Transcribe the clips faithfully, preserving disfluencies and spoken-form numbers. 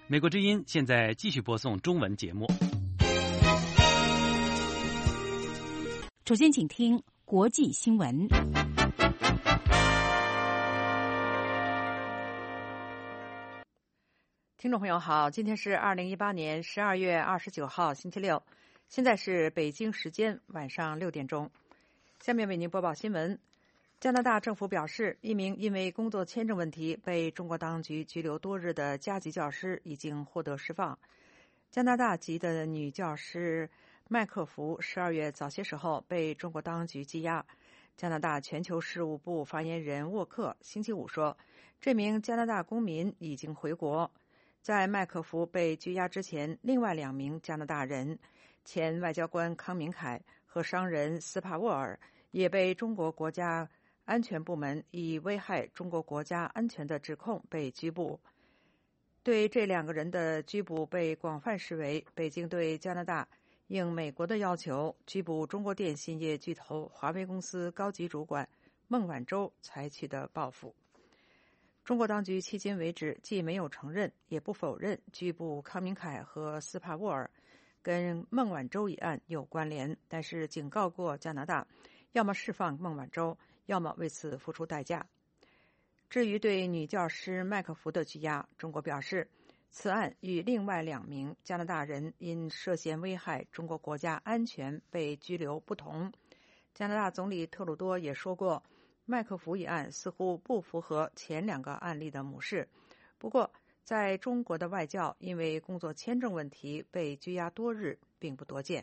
美国之音现在继续播送中文节目。 首先，请听国际新闻。 听众朋友好，今天是二零一八年十二月二十九号，星期六，现在是北京时间晚上六点钟。下面为您播报新闻。加拿大政府表示，一名因为工作签证问题被中国当局拘留多日的加籍教师已经获得释放。加拿大籍的女教师麦克福十二月早些时候被中国当局羁押。加拿大全球事务部发言人沃克星期五说，这名加拿大公民已经回国。在麦克福被拘押之前，另外两名加拿大人，前外交官康明凯和商人斯帕沃尔，也被中国国家安全部门以危害中国国家安全的指控被拘捕。对这两个人的拘捕被广泛视为北京对加拿大应美国的要求拘捕中国电信业巨头华为公司高级主管孟晚舟采取的报复。中国当局迄今为止既没有承认也不否认拘捕康明凯和斯帕沃尔跟孟晚舟一案有关联，但是警告过加拿大，要么释放孟晚舟，要么为此付出代价。至于对女教师麦克福的拘押，中国表示，此案与另外两名加拿大人因涉嫌危害中国国家安全被拘留不同。加拿大总理特鲁多也说过，麦克福一案似乎不符合前两个案例的模式。不过，在中国的外教因为工作签证问题被拘押多日并不多见。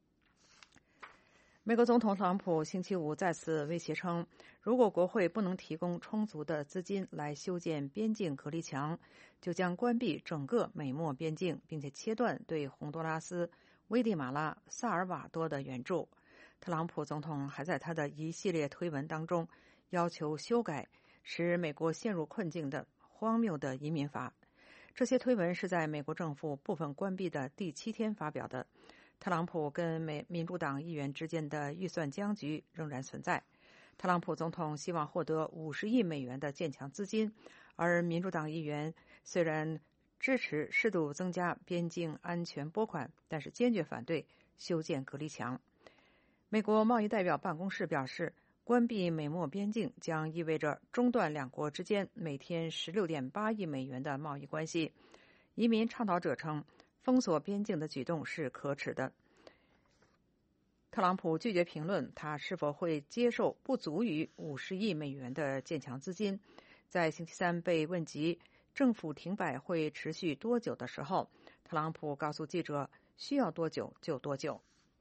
美国总统特朗普星期五再次威胁称，如果国会不能提供充足的资金来修建边境隔离墙，就将关闭整个美墨边境，并且切断对洪都拉斯、危地马拉、萨尔瓦多的援助。特朗普总统还在他的一系列推文当中要求修改使美国陷入困境的荒谬的移民法。这些推文是在美国政府部分关闭的第七天发表的。特朗普跟美民主党议员之间的预算僵局仍然存在。特朗普总统希望获得五十亿美元的建墙资金，而民主党议员虽然支持适度增加边境安全拨款，但是坚决反对修建隔离墙。美国贸易代表办公室表示，关闭美墨边境将意味着中断两国之间每天 十六点八亿美元的贸易关系。移民倡导者称，封锁边境的举动是可耻的。特朗普拒绝评论他是否会接受不足于五十亿美元的建墙资金。在星期三被问及政府停摆会持续多久的时候，特朗普告诉记者，需要多久就多久。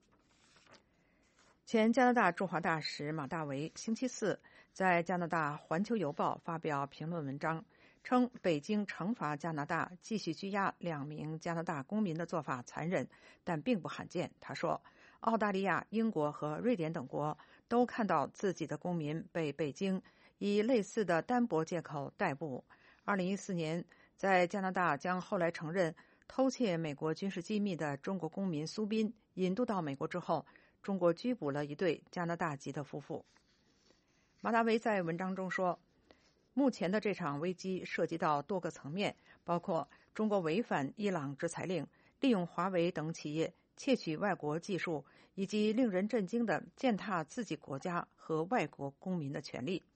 前加拿大驻华大使马大维星期四在加拿大《环球邮报》发表评论文章，称北京惩罚加拿大继续拘押两名加拿大公民的做法残忍，但并不罕见。他说，澳大利亚、英国和瑞典等国都看到自己的公民被北京以类似的单薄借口逮捕。二零一四年，在加拿大将后来承认偷窃美国军事机密的中国公民苏斌引渡到美国之后，中国拘捕了一对加拿大籍的夫妇。马达维在文章中说，目前的这场危机涉及到多个层面，包括中国违反伊朗制裁令，利用华为等企业窃取外国技术，以及令人震惊的践踏自己国家和外国公民的权利。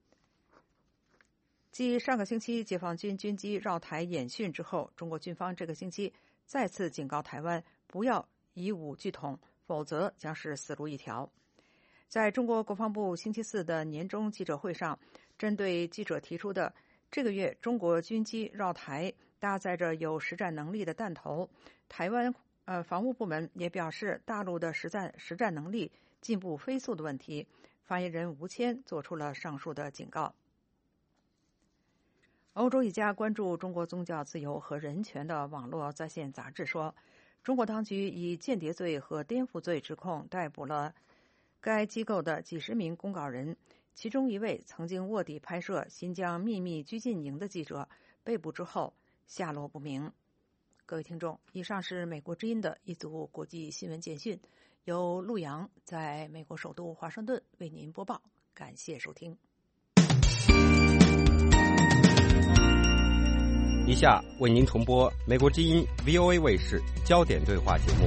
继上个星期解放军军机绕台演训之后，中国军方这个星期再次警告台湾不要以武拒统，否则将是死路一条。在中国国防部星期四的年终记者会上，针对记者提出的这个月中国军机绕台搭载着有实战能力的弹头，台湾呃防务部门也表示大陆的实战实战能力进步飞速的问题，发言人吴谦做出了上述的警告。欧洲一家关注中国宗教自由和人权的网络在线杂志说，中国当局以间谍罪和颠覆罪指控逮捕了该机构的几十名公告人，其中一位曾经卧底拍摄新疆秘密拘禁营的记者被捕之后下落不明。各位听众，以上是美国之音的一组国际新闻简讯，由陆洋在美国首都华盛顿为您播报，感谢收听。 以下为您重播美国之音 V O A 卫视焦点对话节目。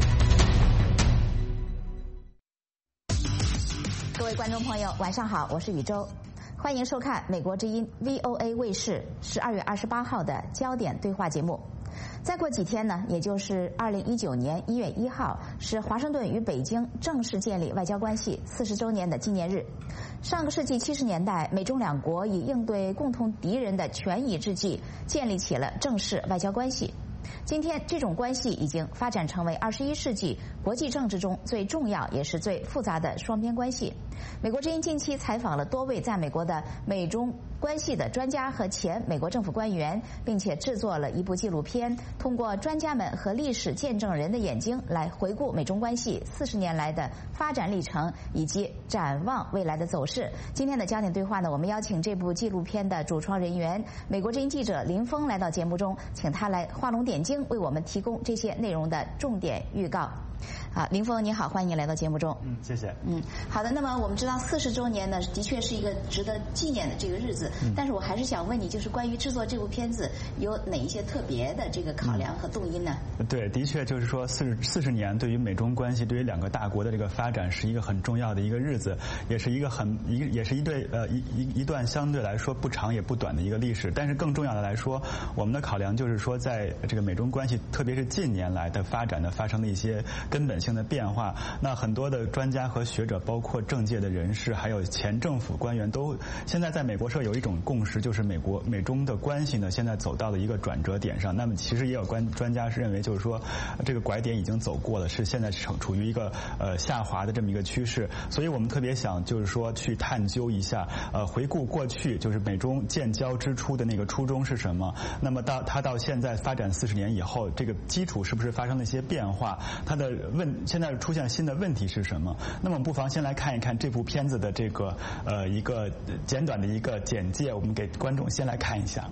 各位观众朋友，晚上好，我是宇宙，欢迎收看美国之音 V O A 卫视十二月二十八号的焦点对话节目。再过几天呢，也就是二零一九年一月一号，是华盛顿与北京正式建立外交关系四十周年的纪念日。上个世纪七十年代，美中两国以应对共同敌人的权宜之计，建立起了正式外交关系。今天，这种关系已经发展成为二十一世纪国际政治中最重要也是最复杂的双边关系。美国之音近期采访了多位在美国的美中关系的专家和前美国政府官员，并且制作了一部纪录片，通过专家们和历史见证人的眼睛来回顾美中关系四十年来的发展历程以及展望未来的走势。今天的焦点对话呢，我们邀请这部纪录片的主创人员美国之音记者林峰来到节目中，请他来画龙点睛，为我们提供这些内容的重点预告。啊，林峰你好，欢迎你来到节目中。 嗯，谢谢。 嗯，好的。那么我们知道四十周年呢，的确是一个值得纪念的这个日子。嗯，但是我还是想问你，就是关于制作这部片子有哪一些特别的这个考量和动因呢？ 嗯、对，的确就是说四十四十年对于美中关系，对于两个大国的这个发展是一个很重要的一个日子，也是一个很一也是一对呃一一一段相对来说不长也不短的一个历史。但是更重要的来说，我们的考量就是说，在这个美中关系，特别是近年来的发展呢，发生了一些根本性的变化。那很多的专家和学者，包括政界的人士，还有前政府官员，都现在在美国社有一种共识，就是美国美中的关系呢，现在走到了一个转折点上。那么其实也有关专家是认为，就是说这个拐点已经走过了，是现在处处于一个呃下滑的这么一个趋势。所以我们特别想就是说去探究一下，呃回顾过去，就是美中建交之初的那个初衷是什么？那么到它到现在发展四十年以后，这个基础是不是发生了一些变化？它的问现在出现新的问题是什么？那么不妨先来看一看这部片子的这个呃一个简短的一个简介，我们给观众先来看一下。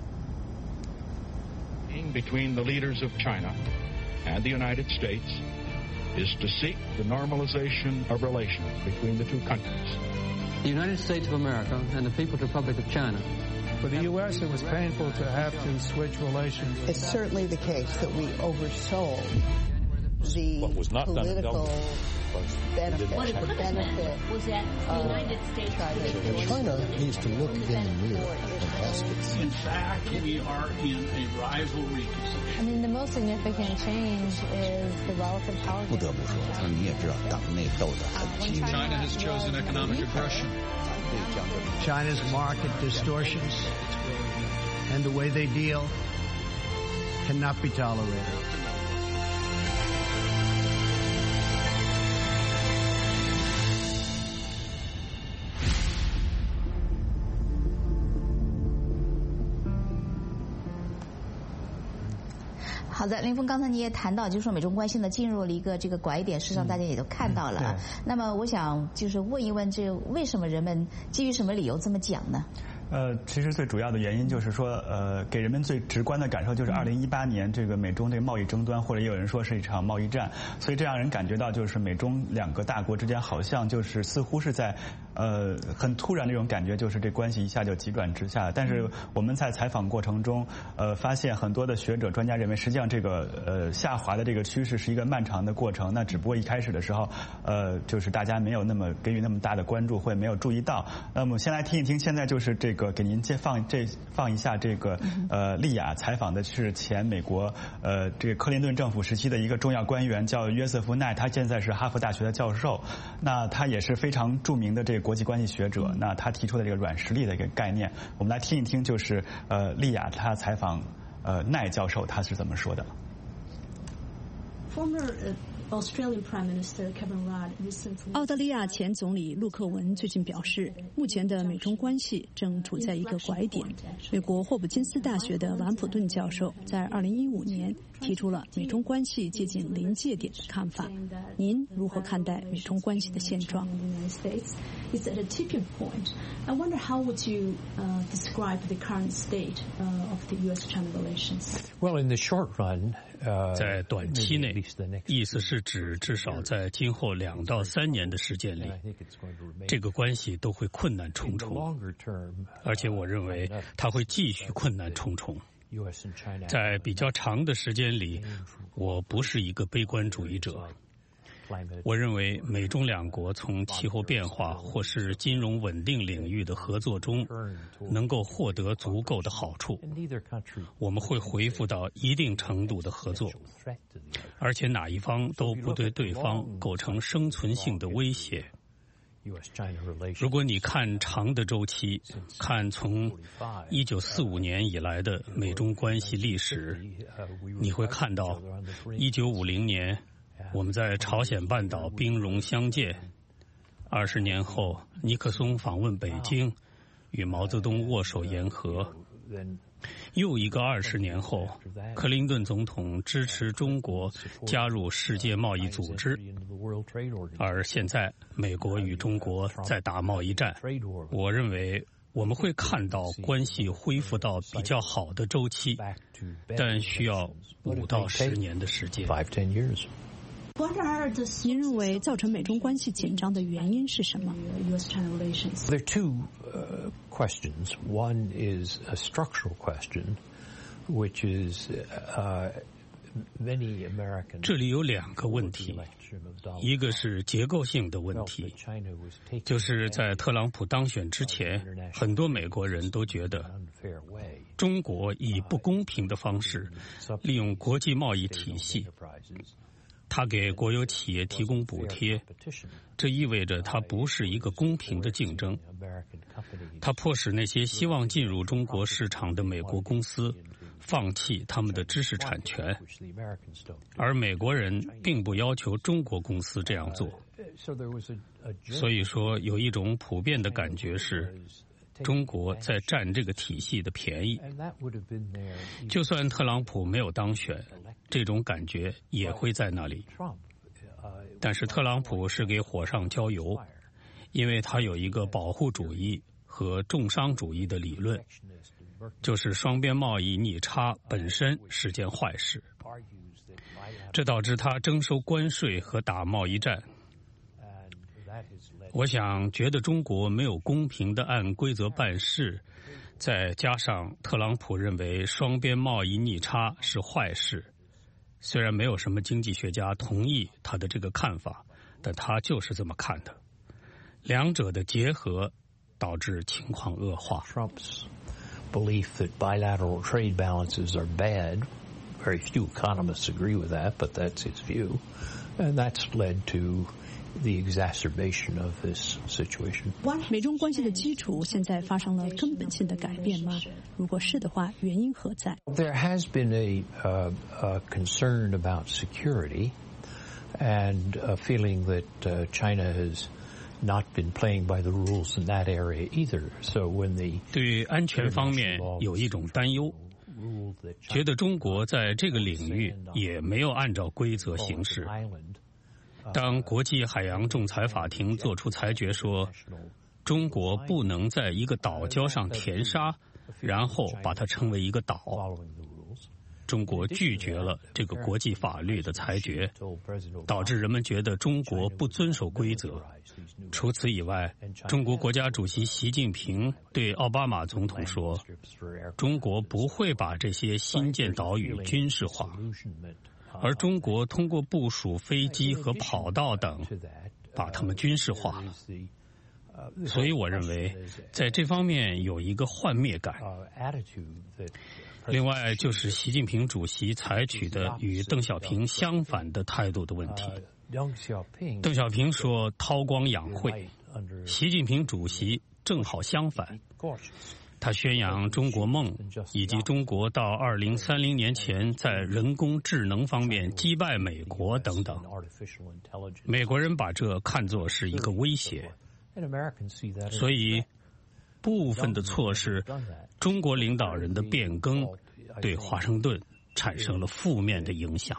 Between the leaders of China and the United States is to seek the normalization of relations between the two countries. The United States of America and the People's Republic of China. For the U S, it was painful to have to switch relations. It's certainly the case that we oversold the what was not political done benefit, what the benefit was that the United States China. China needs to look in the mirror and ask itself. In fact, we are in a rivalry position. I mean, the most significant change is the relative power. 不得不说，你也知道，党内斗得很激烈。 China has chosen economic aggression. China's market distortions and the way they deal cannot be tolerated. 好的，林峰，刚才你也谈到，就是说美中关系呢进入了一个这个拐点，事实上大家也都看到了啊。嗯、那么我想就是问一问，这为什么人们基于什么理由这么讲呢？ 呃，其实最主要的原因就是说，呃，给人们最直观的感受就是二零一八年这个美中这个贸易争端，或者也有人说是一场贸易战，所以这让人感觉到就是美中两个大国之间好像就是似乎是在呃很突然的一种感觉，就是这关系一下就急转直下。但是我们在采访过程中，呃，发现很多的学者专家认为，实际上这个呃下滑的这个趋势是一个漫长的过程。那只不过一开始的时候，呃，就是大家没有那么给予那么大的关注，或者没有注意到。那么我们先来听一听，现在就是这个。给您接放这放一下这个呃丽雅采访的是前美国呃这个克林顿政府时期的一个重要官员，叫约瑟夫奈，他现在是哈佛大学的教授。那他也是非常著名的这个国际关系学者。那他提出的这个软实力的一个概念，我们来听一听，就是呃丽雅他采访呃奈教授他是怎么说的。 Former Australian Prime Minister Kevin Rudd recently. 澳大利亚前总理陆克文最近表示，目前的美中关系正处在一个拐点。美国霍普金斯大学的兰普顿教授在二零一五年提出了美中关系接近临界点的看法。您如何看待美中关系的现状？ It's at a tipping point. I wonder how would you uh, describe the current state uh, of the U S-China relations? Well, in the short run, uh, 在短期内，意思是指至少在今后两到三年的时间里，这个关系都会困难重重，而且我认为它会继续困难重重。 在比较长的时间里，我不是一个悲观主义者。我认为美中两国从气候变化或是金融稳定领域的合作中能够获得足够的好处，我们会恢复到一定程度的合作，而且哪一方都不对对方构成生存性的威胁。如果你看长的周期，看从一九四五年以来的美中关系历史，你会看到一九五零年我们在朝鲜半岛兵戎相见，二十年后尼克松访问北京，与毛泽东握手言和，又一个二十年后，克林顿总统支持中国加入世界贸易组织，而现在美国与中国在打贸易战。我认为我们会看到关系恢复到比较好的周期，但需要五到十年的时间。 您认为造成美中关系紧张的原因是什么？ There are two uh, questions. One is a structural question, which is uh, many Americans. 这里有两个问题，一个是结构性的问题，就是在特朗普当选之前，很多美国人都觉得中国以不公平的方式利用国际贸易体系。他给国有企业提供补贴，这意味着它不是一个公平的竞争。它迫使那些希望进入中国市场的美国公司放弃他们的知识产权，而美国人并不要求中国公司这样做。所以说，有一种普遍的感觉是，中国在占这个体系的便宜。就算特朗普没有当选，这种感觉也会在那里。但是特朗普是给火上浇油，因为他有一个保护主义和重商主义的理论，就是双边贸易逆差本身是件坏事，这导致他征收关税和打贸易战。我想觉得中国没有公平地按规则办事，再加上特朗普认为双边贸易逆差是坏事，虽然没有什么经济学家同意他的这个看法，但他就是这么看的。两者的结合导致情况恶化。 Trump's belief that bilateral trade balances are bad, very few economists agree with that, but that's his view, and that's led to the exacerbation of this situation. 美中关系的基础现在发生了根本性的改变吗？如果是的话，原因何在？ There has been a, uh, a concern about security and a feeling that uh, China has not been playing by the rules in that area either. So when the 对安全方面有一种担忧，觉得中国在这个领域也没有按照规则行事。当国际海洋仲裁法庭作出裁决说，中国不能在一个岛礁上填沙，然后把它称为一个岛，中国拒绝了这个国际法律的裁决，导致人们觉得中国不遵守规则。除此以外，中国国家主席习近平对奥巴马总统说，中国不会把这些新建岛屿军事化，而中国通过部署飞机和跑道等把它们军事化了。所以我认为在这方面有一个幻灭感。另外就是习近平主席采取的与邓小平相反的态度的问题。邓小平说韬光养晦，习近平主席正好相反，他宣扬中国梦，以及中国到二零三零年前在人工智能方面击败美国等等。美国人把这看作是一个威胁，所以部分的措施，中国领导人的变更对华盛顿产生了负面的影响。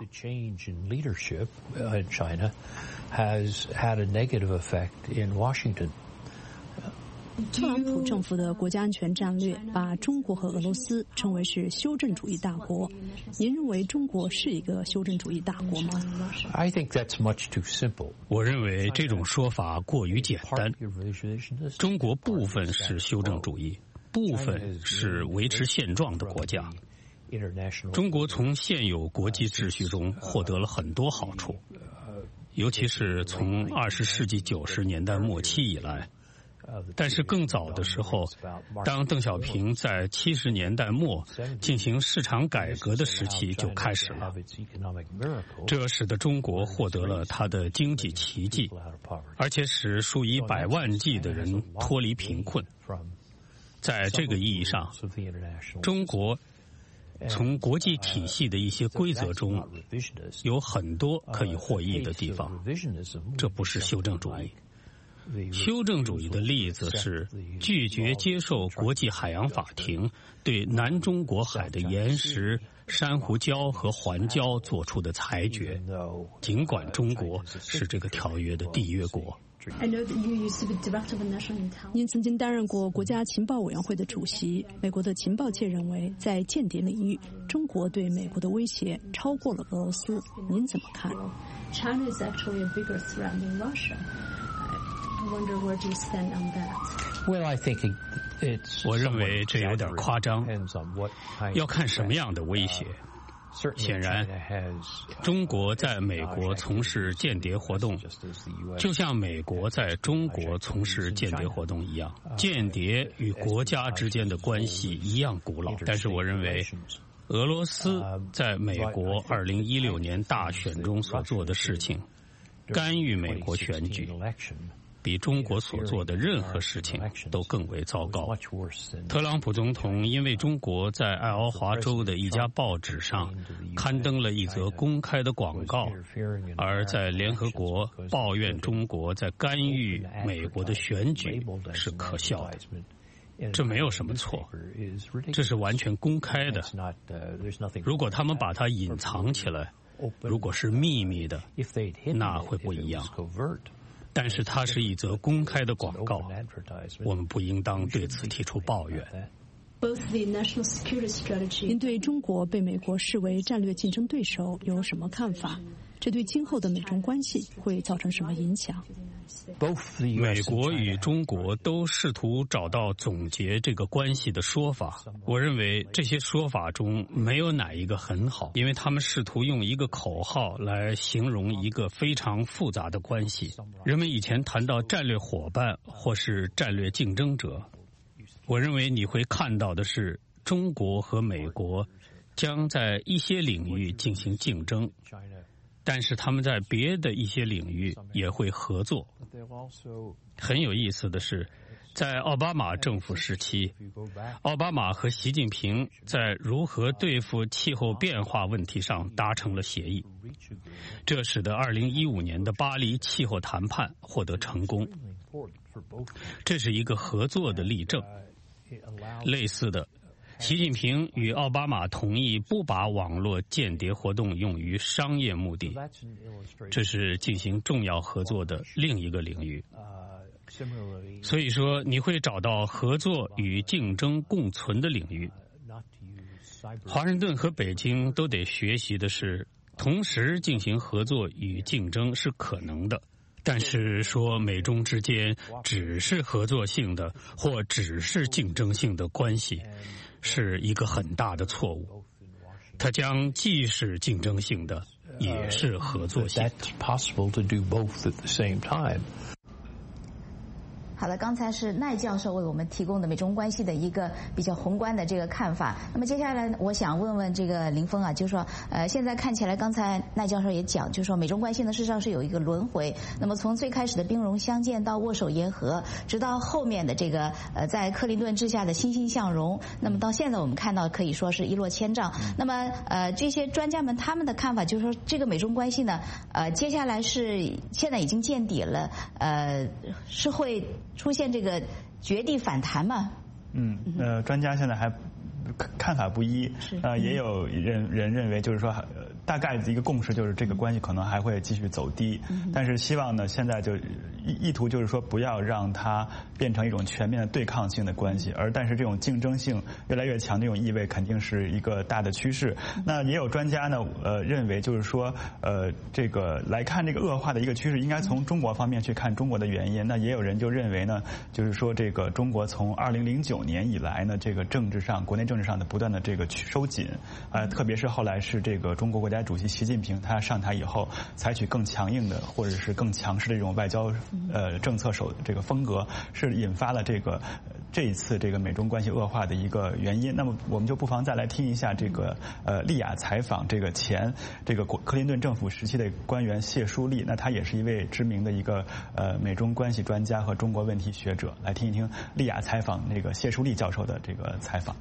特朗普政府的国家安全战略把中国和俄罗斯称为是修正主义大国。您认为中国是一个修正主义大国吗？ I think that's much too simple. 我认为这种说法过于简单。中国部分是修正主义，部分是维持现状的国家。 中国从现有国际秩序中获得了很多好处，尤其是从二十世纪九十年代末期以来。但是更早的时候，当邓小平在七十年代末进行市场改革的时期就开始了，这使得中国获得了它的经济奇迹，而且使数以百万计的人脱离贫困。在这个意义上，中国从国际体系的一些规则中有很多可以获益的地方，这不是修正主义。修正主义的例子是拒绝接受国际海洋法庭对南中国海的岩石、珊瑚礁和环礁做出的裁决，尽管中国是这个条约的缔约国。 您曾经担任过国家情报委员会的主席。美国的情报界认为，在间谍领域，中国对美国的威胁超过了俄罗斯。您怎么看？ China is actually a bigger threat than Russia. I wonder where do you stand on that? Well, I think it's 我认为这有点夸张，要看什么样的威胁。显然，中国在美国从事间谍活动，就像美国在中国从事间谍活动一样。间谍与国家之间的关系一样古老，但是我认为，俄罗斯在美国二零一六年大选中所做的事情，干预美国选举，比中国所做的任何事情都更为糟糕。特朗普总统因为中国在爱奥华州的一家报纸上刊登了一则公开的广告，而在联合国抱怨中国在干预美国的选举是可笑的。这没有什么错，这是完全公开的。如果他们把它隐藏起来，如果是秘密的，那会不一样。但是它是一则公开的广告，我们不应当对此提出抱怨。 您对中国被美国视为战略竞争对手有什么看法？这对今后的美中关系会造成什么影响？ 美国与中国都试图找到总结这个关系的说法。我认为这些说法中没有哪一个很好，因为他们试图用一个口号来形容一个非常复杂的关系。人们以前谈到战略伙伴或是战略竞争者，我认为你会看到的是中国和美国将在一些领域进行竞争，但是他们在别的一些领域也会合作。很有意思的是，在奥巴马政府时期，奥巴马和习近平在如何对付气候变化问题上达成了协议，这使得二零一五年的巴黎气候谈判获得成功。这是一个合作的例证。类似的，习近平与奥巴马同意不把网络间谍活动用于商业目的，这是进行重要合作的另一个领域。所以说，你会找到合作与竞争共存的领域。华盛顿和北京都得学习的是，同时进行合作与竞争是可能的。但是说美中之间只是合作性的或只是竞争性的关系，是一个很大的错误。它将既是竞争性的，也是合作性的。 好的，刚才是赖教授为我们提供的美中关系的一个比较宏观的这个看法。那么接下来我想问问这个林峰啊，就是说，呃，现在看起来，刚才赖教授也讲，就是说美中关系呢，事实上是有一个轮回。那么从最开始的兵戎相见到握手言和，直到后面的这个呃，在克林顿之下的欣欣向荣，那么到现在我们看到可以说是一落千丈。那么呃，这些专家们他们的看法就是说，这个美中关系呢，呃，接下来是现在已经见底了，呃，是会出现这个绝地反弹吗？ 嗯，呃，专家现在还看法不一，呃，也有人人认为就是说，呃，大概的一个共识就是这个关系可能还会继续走低，嗯、但是希望呢，现在就意意图就是说不要让它变成一种全面的对抗性的关系，而但是这种竞争性越来越强的这种意味肯定是一个大的趋势。那也有专家呢，呃，认为就是说，呃，这个来看这个恶化的一个趋势，应该从中国方面去看中国的原因。那也有人就认为呢，就是说这个中国从二零零九年以来呢，这个政治上国内政治上的不断的这个收紧，呃，特别是后来是这个中国国家主席习近平他上台以后，采取更强硬的或者是更强势的这种外交呃政策手这个风格，是引发了这个这一次这个美中关系恶化的一个原因。那么我们就不妨再来听一下这个呃丽雅采访这个前这个克林顿政府时期的官员谢淑丽，那他也是一位知名的一个呃美中关系专家和中国问题学者，来听一听丽雅采访那个谢淑丽教授的这个采访。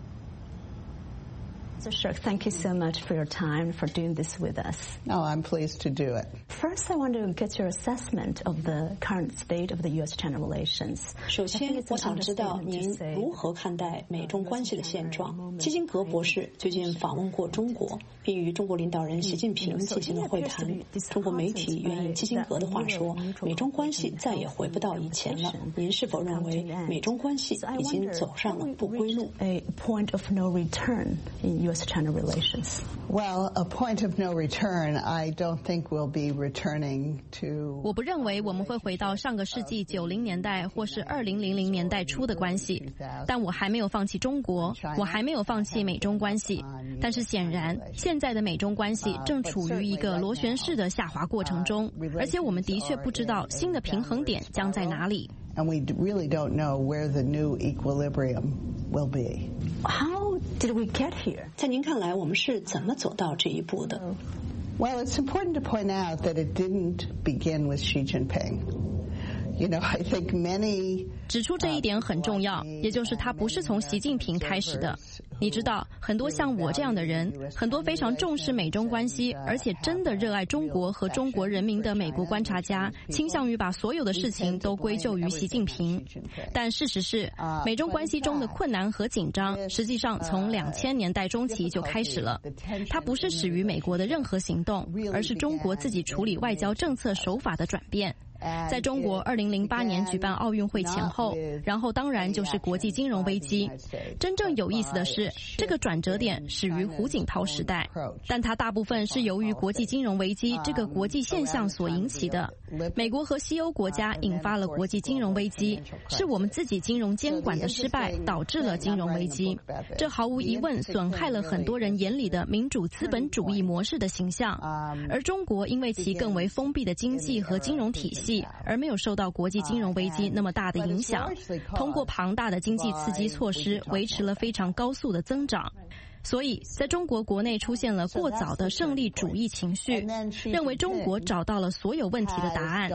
So, Shirk, thank you so much for your time, for doing this with us. No, I'm pleased to do it. First, I want to get your assessment of the current state of the U S China relations. 首先，我想知道您如何看待美中关系的现状。基辛格博士最近访问过中国，并与中国领导人习近平进行了会谈。中国媒体援引基辛格的话说，美中关系再也回不到以前了。您是否认为美中关系已经走上了不归路 ？A point of no return in U S China relations. Well, a point of no return, I don't think we'll be returning to. 我不认为我们会回到上个世纪九零年代或是二零零零年代初的关系，但我还没有放弃中国，我还没有放弃美中关系。但是显然，现在的美中关系正处于一个螺旋式的下滑过程中，而且我们的确不知道新的平衡点将在哪里。 And we really don't know where the new equilibrium will be. How did we get here? 在您看来，我们是怎么走到这一步的？ Well, it's important to point out that it didn't begin with Xi Jinping. You know, I think many 指出这一点很重要，也就是它不是从习近平开始的。你知道，很多像我这样的人，很多非常重视美中关系，而且真的热爱中国和中国人民的美国观察家，倾向于把所有的事情都归咎于习近平。但事实是，美中关系中的困难和紧张，实际上从两千年代中期就开始了。它不是始于美国的任何行动，而是中国自己处理外交政策手法的转变。在中国二零零八年举办奥运会前后，然后当然就是国际金融危机。真正有意思的是，这个转折点始于胡锦涛时代，但它大部分是由于国际金融危机这个国际现象所引起的。美国和西欧国家引发了国际金融危机，是我们自己金融监管的失败导致了金融危机。这毫无疑问损害了很多人眼里的民主资本主义模式的形象。而中国因为其更为封闭的经济和金融体系，而没有受到国际金融危机那么大的影响，通过庞大的经济刺激措施维持了非常高速的增长。所以在中国国内出现了过早的胜利主义情绪，认为中国找到了所有问题的答案。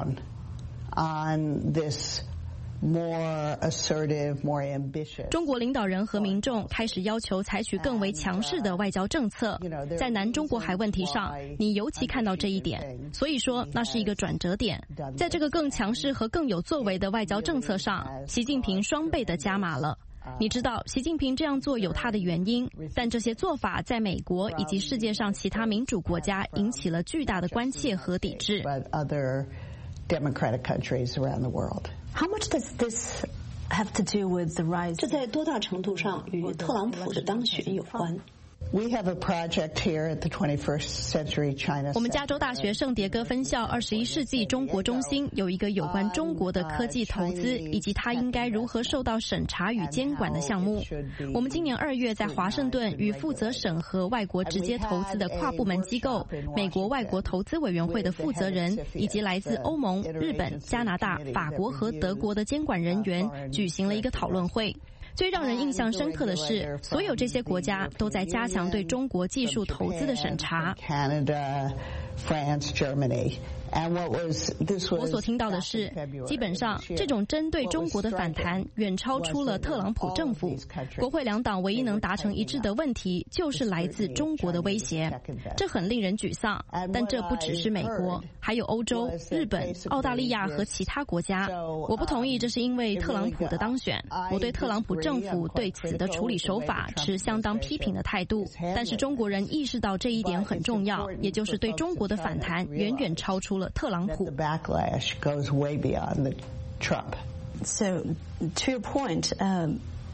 More assertive, more ambitious. 中国领导人和民众开始要求采取更为强势的外交政策，在南中国海问题上，你尤其看到这一点。所以说，那是一个转折点。在这个更强势和更有作为的外交政策上，习近平双倍的加码了。你知道，习近平这样做有他的原因，但这些做法在美国以及世界上其他民主国家引起了巨大的关切和抵制。 Democratic countries around the world. How much does this have to do with the rise? 这在多大程度上与特朗普的当选有关？ We have a project here at the twenty-first Century China. 我们加州大学圣迭戈分校二十一世纪中国中心有一个有关中国的科技投资以及它应该如何受到审查与监管的项目。我们今年二月在华盛顿与负责审核外国直接投资的跨部门机构美国外国投资委员会的负责人以及来自欧盟、日本、加拿大、法国和德国的监管人员举行了一个讨论会。最让人印象深刻的是，所有这些国家都在加强对中国技术投资的审查。 Canada, France, Germany. 我所听到的是，基本上这种针对中国的反弹远超出了特朗普政府。国会两党唯一能达成一致的问题，就是来自中国的威胁。这很令人沮丧，但这不只是美国，还有欧洲、日本、澳大利亚和其他国家。我不同意这是因为特朗普的当选，我对特朗普政府对此的处理手法持相当批评的态度。但是中国人意识到这一点很重要，也就是对中国的反弹远远超出了特朗普。 The backlash goes way beyond the Trump. So, to your point, um,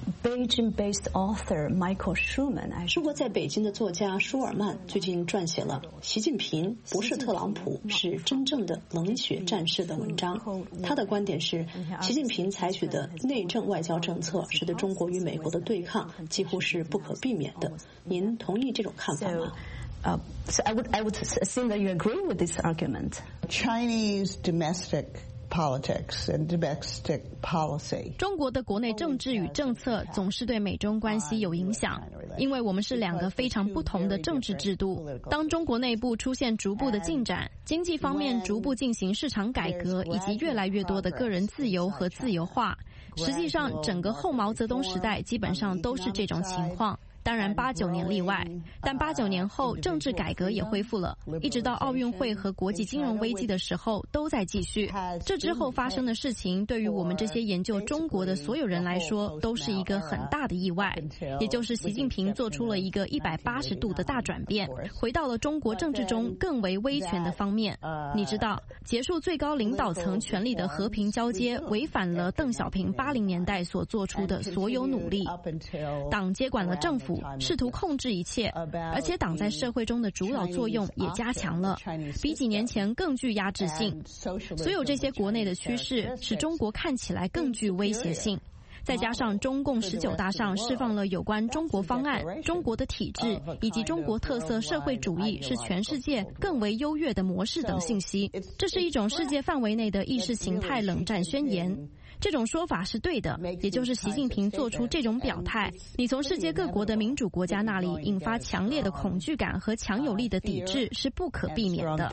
Beijing-based author Michael Schuman， 中国在北京的作家舒尔曼最近撰写了《习近平不是特朗普，是真正的冷血战士》的文章。他的观点是，习近平采取的内政外交政策，使得中国与美国的对抗几乎是不可避免的。您同意这种看法吗？ Uh, so I would I would assume that you agree with this argument. Chinese domestic politics and domestic policy. 中国的国内政治与政策总是对美中关系有影响，因为我们是两个非常不同的政治制度。当中国内部出现逐步的进展，经济方面逐步进行市场改革，以及越来越多的个人自由和自由化，实际上整个后毛泽东时代基本上都是这种情况。 当然，八九年例外，但八九年后政治改革也恢复了，一直到奥运会和国际金融危机的时候都在继续。这之后发生的事情，对于我们这些研究中国的所有人来说，都是一个很大的意外。也就是习近平做出了一个一百八十度的大转变，回到了中国政治中更为威权的方面。你知道，结束最高领导层权力的和平交接，违反了邓小平八零年代所做出的所有努力。党接管了政府。 试图控制一切，而且党在社会中的主导作用也加强了，比几年前更具压制性。所有这些国内的趋势使中国看起来更具威胁性。再加上中共十九大上释放了有关中国方案、中国的体制以及中国特色社会主义是全世界更为优越的模式等信息，这是一种世界范围内的意识形态冷战宣言。 这种说法是对的，也就是习近平做出这种表态，你从世界各国的民主国家那里引发强烈的恐惧感和强有力的抵制是不可避免的。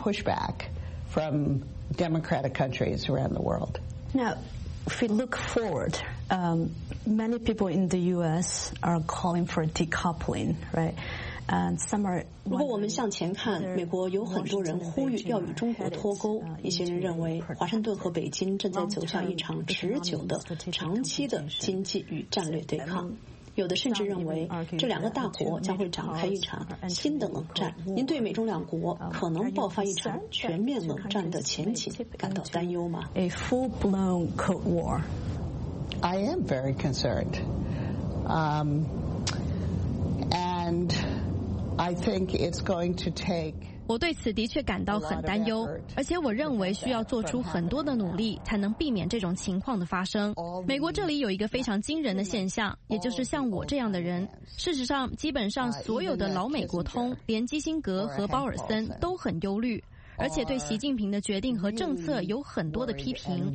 From democratic countries around the world. Now, if we look forward, um, many people in the U S are calling for decoupling, right? 如果我们向前看，美国有很多人呼吁要与中国脱钩。一些人认为，华盛顿和北京正在走向一场持久的、长期的经济与战略对抗。有的甚至认为，这两个大国将会展开一场新的冷战。您对美中两国可能爆发一场全面冷战的前景感到担忧吗 ？A full-blown Cold War. I am very concerned, um, and. I think it's going to take. 我对此的确感到很担忧，而且我认为需要做出很多的努力，才能避免这种情况的发生。美国这里有一个非常惊人的现象，也就是像我这样的人，事实上，基本上所有的老美国通，连基辛格和鲍尔森都很忧虑，而且对习近平的决定和政策有很多的批评。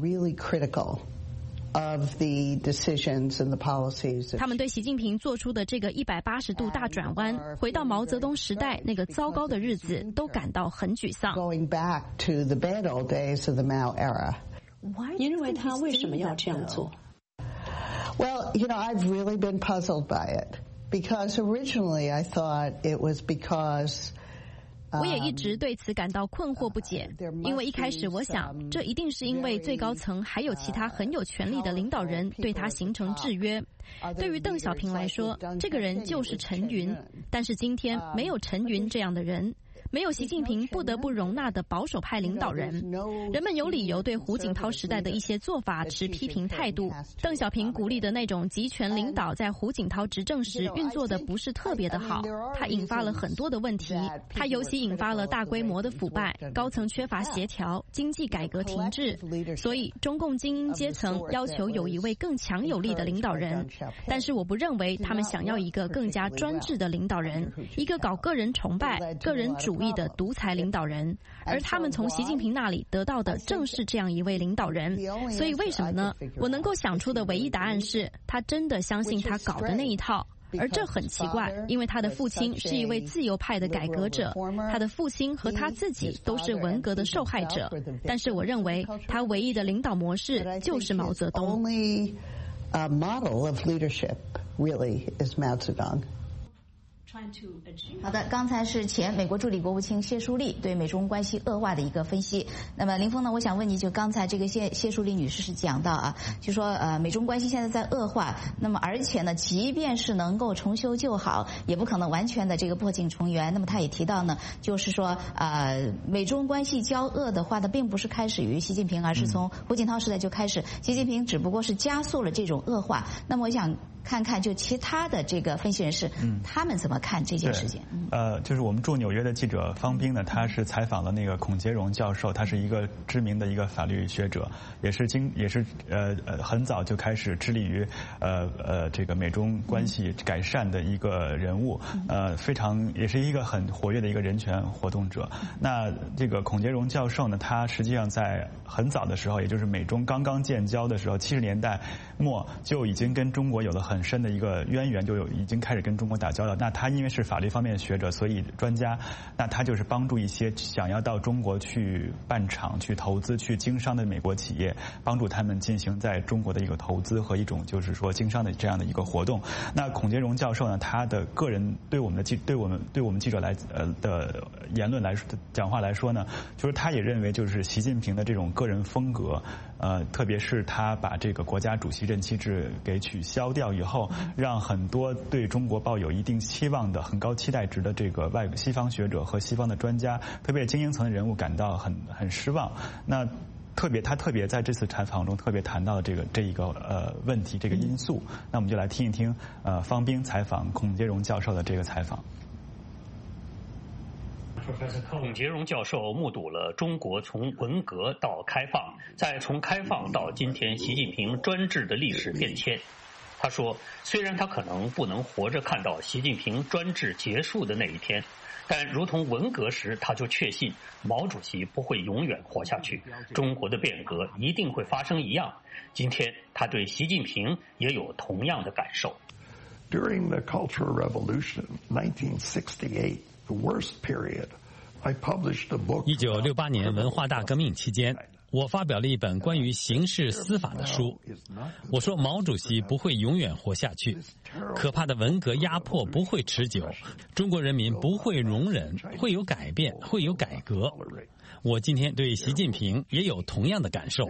Of the decisions and the policies. 他们对习近平做出的这个一百八十度大转弯，回到毛泽东时代那个糟糕的日子，都感到很沮丧。 Going back to the bad old days of the Mao era. 您认为他为什么要这样做 ？Well, you know, I've really been puzzled by it because originally I thought it was because. 我也一直对此感到困惑不解，因为一开始我想，这一定是因为最高层还有其他很有权力的领导人对他形成制约。对于邓小平来说，这个人就是陈云，但是今天没有陈云这样的人。没有习近平不得不容纳的保守派领导人，人们有理由对胡锦涛时代的一些做法持批评态度。邓小平鼓励的那种集权领导，在胡锦涛执政时运作的不是特别的好，它引发了很多的问题。它尤其引发了大规模的腐败，高层缺乏协调，经济改革停滞。所以，中共精英阶层要求有一位更强有力的领导人，但是我不认为他们想要一个更加专制的领导人，一个搞个人崇拜、个人主义的独裁领导人，而他们从习近平那里得到的正是这样一位领导人。所以为什么呢？我能够想出的唯一答案是，他真的相信他搞的那一套。而这很奇怪，因为他的父亲是一位自由派的改革者，他的父亲和他自己都是文革的受害者。但是我认为，他唯一的领导模式就是毛泽东。 A model of leadership really is Mao Zedong. 好的，刚才是前美国助理国务卿谢淑丽对美中关系恶化的一个分析。那么林峰呢，我想问你，就刚才这个谢谢淑丽女士是讲到啊，就说呃美中关系现在在恶化，那么而且呢，即便是能够重修旧好，也不可能完全的这个破镜重圆。那么她也提到呢，就是说呃美中关系交恶的话呢，并不是开始于习近平，而是从胡锦涛时代就开始，习近平只不过是加速了这种恶化。那么我想看看就其他的这个分析人士，嗯，他们怎么看这件事情。 呃，就是我们驻纽约的记者方斌呢，他是采访了那个孔杰荣教授，他是一个知名的一个法律学者，也是经也是呃呃很早就开始致力于呃呃这个美中关系改善的一个人物，呃非常也是一个很活跃的一个人权活动者。那这个孔杰荣教授呢，他实际上在很早的时候，也就是美中刚刚建交的时候，七十年代末就已经跟中国有了很深的一个渊源，就有已经开始跟中国打交道。那他因为是法律方面的学者，所以专家，那他就是帮助一些想要到中国去办厂、去投资、去经商的美国企业，帮助他们进行在中国的一个投资和一种就是说经商的这样的一个活动。那孔杰荣教授呢，他的个人对我们的记对我们对我们记者来呃的言论来说讲话来说呢，就是他也认为就是习近平的这种个人风格，呃，特别是他把这个国家主席任期制给取消掉以后，让很多对中国抱有一定期望的、很高期待值的这个外西方学者和西方的专家，特别精英层的人物感到很很失望。那特别他特别在这次采访中特别谈到了这个这一个呃问题这个因素。那我们就来听一听呃方斌采访孔杰荣教授的这个采访。 孔杰荣教授目睹了中国从文革到开放，再从开放到今天习近平专制的历史变迁。他说，虽然他可能不能活着看到习近平专制结束的那一天，但如同文革时他就确信毛主席不会永远活下去，中国的变革一定会发生一样，今天他对习近平也有同样的感受。 During the Cultural Revolution, nineteen sixty-eight, the worst period, I published a book. 一九六八年文化大革命期间，我发表了一本关于刑事司法的书。我说毛主席不会永远活下去，可怕的文革压迫不会持久，中国人民不会容忍，会有改变，会有改革。我今天对习近平也有同样的感受。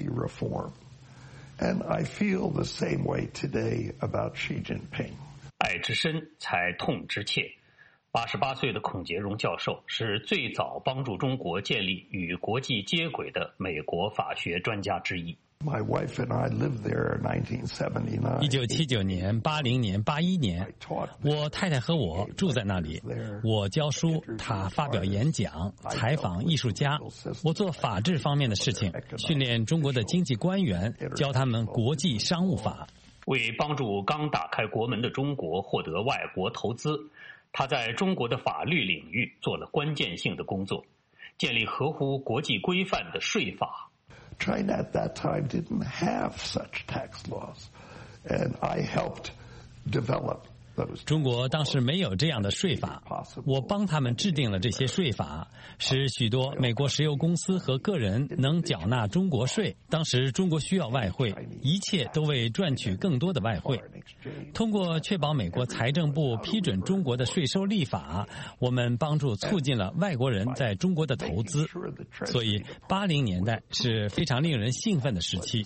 And I feel the same way today about Xi Jinping. 爱之深，才痛之切。八十八岁的孔杰荣教授是最早帮助中国建立与国际接轨的美国法学专家之一。 My wife and I lived there in nineteen seventy-nine. 一九七九年、八零年、八一年，我太太和我住在那里。我教书，他发表演讲，采访艺术家。我做法治方面的事情，训练中国的经济官员，教他们国际商务法。 为帮助刚打开国门的中国获得外国投资，他在中国的法律领域做了关键性的工作，建立合乎国际规范的税法。 China at that time didn't have such tax laws, and I helped develop those. 中国当时没有这样的税法，我帮他们制定了这些税法，使许多美国石油公司和个人能缴纳中国税。当时中国需要外汇，一切都为赚取更多的外汇。通过确保美国财政部批准中国的税收立法，我们帮助促进了外国人在中国的投资。所以八零年代是非常令人兴奋的时期。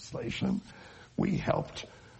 We helped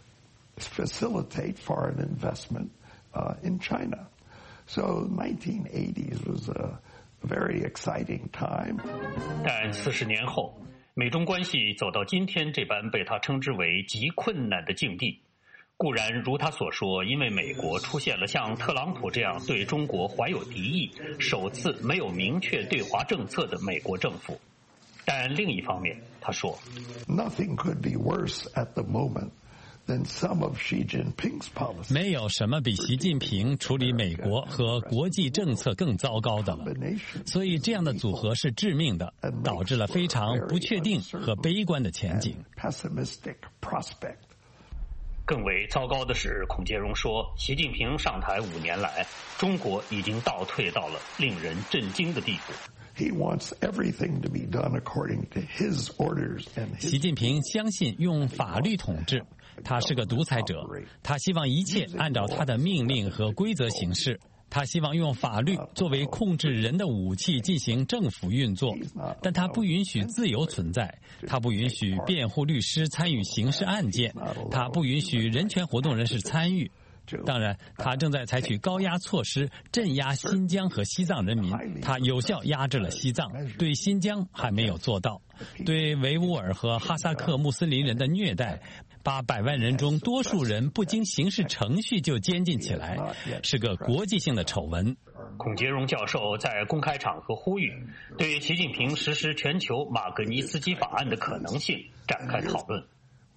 facilitate foreign investment uh, in China. So nineteen eighties was a very exciting time. 但四十年后，美中关系走到今天这般被他称之为极困难的境地。固然如他所说，因为美国出现了像特朗普这样对中国怀有敌意、首次没有明确对华政策的美国政府。但另一方面，他说 ，Nothing could be worse at the moment. Than some of Xi Jinping's policies. 没有什么比习近平处理美国和国际政策更糟糕的了，所以这样的组合是致命的，导致了非常不确定和悲观的前景。 更为糟糕的是，孔杰荣说，习近平上台五年来，中国已经倒退到了令人震惊的地步。 He wants everything to be done according to his orders and his... 习近平相信用法律统治，他是个独裁者，他希望一切按照他的命令和规则行事。他希望用法律作为控制人的武器进行政府运作，但他不允许自由存在，他不允许辩护律师参与刑事案件，他不允许人权活动人士参与。 当然，他正在采取高压措施镇压新疆和西藏人民。他有效压制了西藏，对新疆还没有做到。对维吾尔和哈萨克穆斯林人的虐待， 把百万人中多数人不经刑事程序就监禁起来，是个国际性的丑闻。 孔杰荣教授在公开场合呼吁，对习近平实施全球马格尼斯基法案的可能性展开讨论。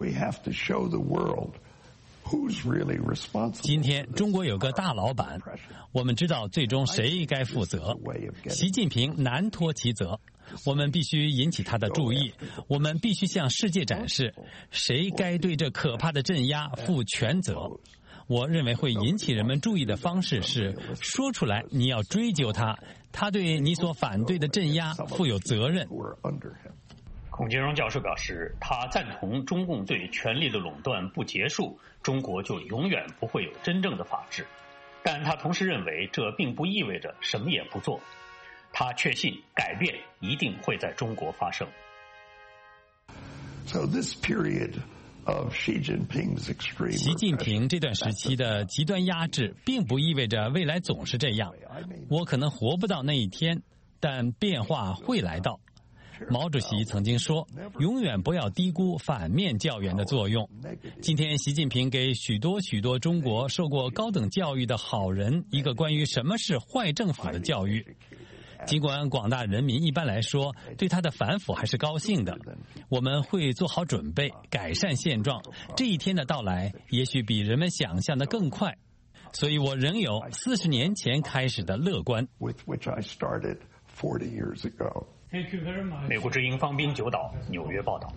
今天中国有个大老板，我们知道最终谁该负责。习近平难脱其责，我们必须引起他的注意，我们必须向世界展示谁该对这可怕的镇压负全责。我认为会引起人们注意的方式是说出来你要追究他，他对你所反对的镇压负有责任。 孔杰荣教授表示，他赞同中共对权力的垄断不结束，中国就永远不会有真正的法治。但他同时认为，这并不意味着什么也不做。他确信改变一定会在中国发生。 So this period of Xi Jinping's extreme 习近平这段时期的极端压制，并不意味着未来总是这样。我可能活不到那一天，但变化会来到。毛主席曾经说，永远不要低估反面教员的作用。今天习近平给许多许多中国受过高等教育的好人一个关于什么是坏政府的教育。尽管广大人民一般来说对他的反腐还是高兴的，我们会做好准备改善现状，这一天的到来也许比人们想象的更快，所以我仍有四十年前开始的乐观。 美国之音方斌九岛纽约报道。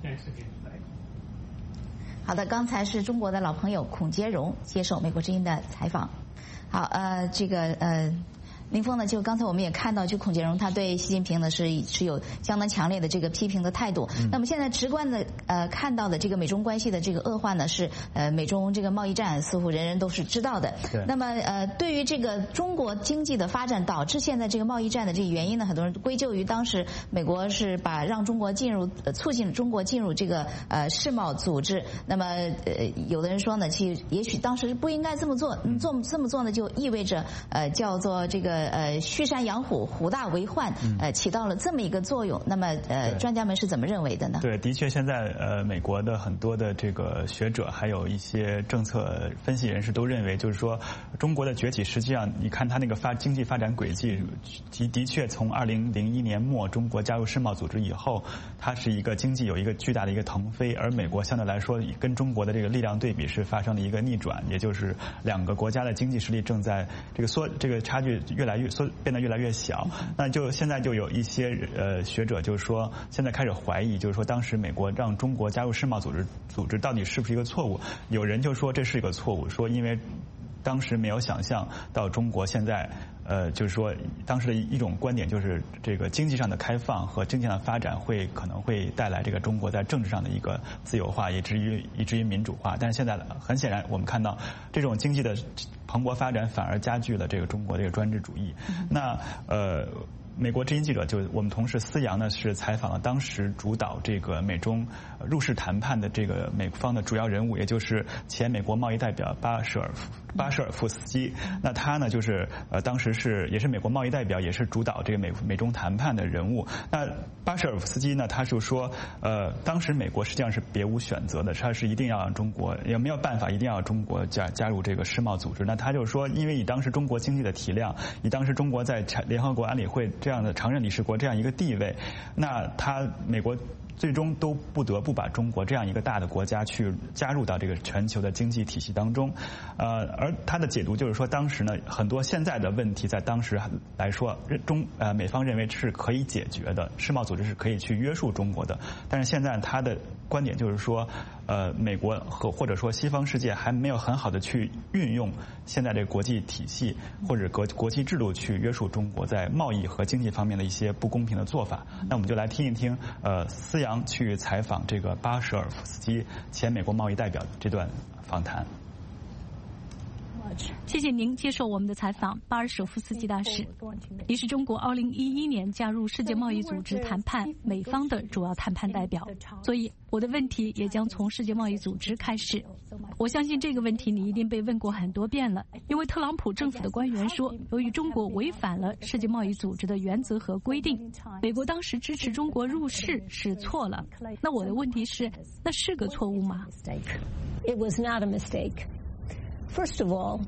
好的，刚才是中国的老朋友孔杰荣接受美国之音的采访。好，呃，这个呃。林峰呢，就刚才我们也看到，就孔杰荣他对习近平呢是持有相当强烈的这个批评的态度。嗯、那么现在直观的呃看到的这个美中关系的这个恶化呢，是呃美中这个贸易战似乎人人都是知道的。对。那么呃对于这个中国经济的发展导致现在这个贸易战的这个原因呢，很多人归咎于当时美国是把让中国进入呃促进中国进入这个呃世贸组织。那么呃有的人说呢，其实也许当时不应该这么做，嗯、做这么做呢就意味着呃叫做这个。呃，虚山养虎，虎大为患，呃，起到了这么一个作用。那么，呃，专家们是怎么认为的呢？ 对，的确，现在呃，美国的很多的这个学者，还有一些政策分析人士都认为，就是说，中国的崛起，实际上你看它那个发经济发展轨迹，的的确从二零零一年末中国加入世贸组织以后，它是一个经济有一个巨大的一个腾飞，而美国相对来说跟中国的这个力量对比是发生了一个逆转，也就是两个国家的经济实力正在这个缩，这个差距越来越。缩变得越来越小，那就现在就有一些呃学者就是说，现在开始怀疑，就是说当时美国让中国加入世贸组织组织到底是不是一个错误？有人就说这是一个错误，说因为当时没有想象到中国现在呃就是说当时的一种观点就是这个经济上的开放和经济上的发展会可能会带来这个中国在政治上的一个自由化，以至于以至于民主化。但是现在很显然我们看到这种经济的蓬勃发展反而加剧了这个中国这个专制主义。那呃美国之音记者就我们同事思阳呢是采访了当时主导这个美中入世谈判的这个美方的主要人物，也就是前美国贸易代表巴舍尔夫巴舍尔夫斯基。那他呢就是呃当时是也是美国贸易代表，也是主导这个美美中谈判的人物。那巴舍尔夫斯基呢他就说呃当时美国实际上是别无选择的，他是一定要让中国也没有办法一定要中国加加入这个世贸组织。那他就说因为以当时中国经济的体量，以当时中国在联合国安理会这样的常任理事国这样一个地位，那他美国最终都不得不把中国这样一个大的国家去加入到这个全球的经济体系当中。呃，而他的解读就是说，当时呢很多现在的问题在当时来说，中呃美方认为是可以解决的，世贸组织是可以去约束中国的。但是现在他的观点就是说，呃，美国和或者说西方世界还没有很好的去运用现在这个国际体系或者国国际制度去约束中国在贸易和经济方面的一些不公平的做法。那我们就来听一听呃思阳去采访这个巴舍尔夫斯基前美国贸易代表这段访谈。 谢谢您接受我们的采访，巴尔舍夫斯基大使。你是中国二零一一年加入世界贸易组织谈判美方的主要谈判代表，所以我的问题也将从世界贸易组织开始。我相信这个问题你一定被问过很多遍了，因为特朗普政府的官员说，由于中国违反了世界贸易组织的原则和规定，美国当时支持中国入世是错了。那我的问题是，那是个错误吗？ It was not a mistake. First of all,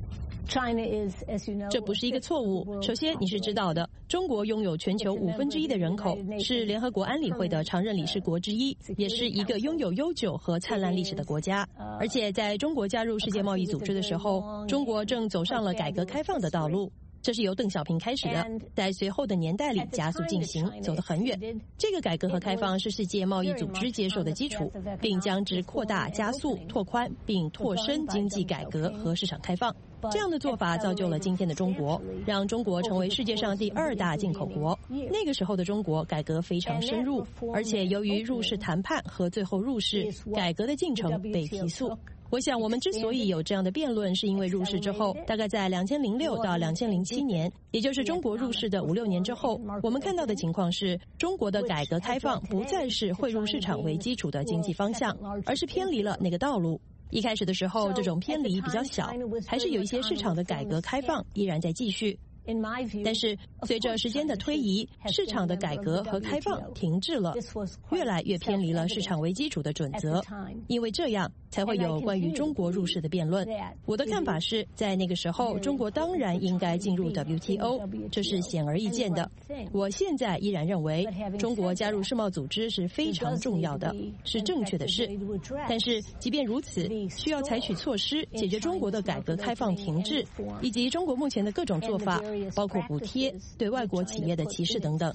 China is, as you know, 这不是一个错误。首先，你是知道的，中国拥有全球五分之一的人口，是联合国安理会的常任理事国之一，也是一个拥有悠久和灿烂历史的国家。而且，在中国加入世界贸易组织的时候，中国正走上了改革开放的道路。这是由邓小平开始的，在随后的年代里加速进行，走得很远。这个改革和开放是世界贸易组织接受的基础，并将之扩大、加速、拓宽，并拓深经济改革和市场开放。这样的做法造就了今天的中国，让中国成为世界上第二大进口国。那个时候的中国改革非常深入，而且由于入世谈判和最后入世，改革的进程被提速。我想，我们之所以有这样的辩论，是因为入世之后，大概在两千零六到两千零七年，也就是中国入世的五六年之后，我们看到的情况是，中国的改革开放不再是汇入市场为基础的经济方向，而是偏离了那个道路。一开始的时候，这种偏离比较小，还是有一些市场的改革开放依然在继续。但是随着时间的推移，市场的改革和开放停滞了，越来越偏离了市场为基础的准则，因为这样才会有关于中国入世的辩论。我的看法是，在那个时候，中国当然应该进入 W T O， 这是显而易见的。我现在依然认为，中国加入世贸组织是非常重要的，是正确的事。但是即便如此，需要采取措施解决中国的改革开放停滞，以及中国目前的各种做法，包括补贴、对外国企业的歧视等等。